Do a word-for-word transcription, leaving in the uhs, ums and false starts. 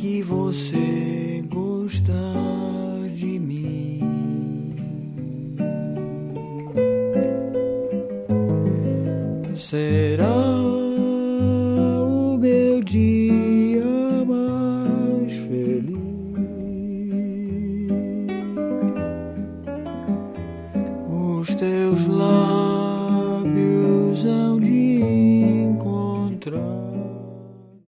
que você gostar de mim. Será o meu dia mais feliz. Os teus lábios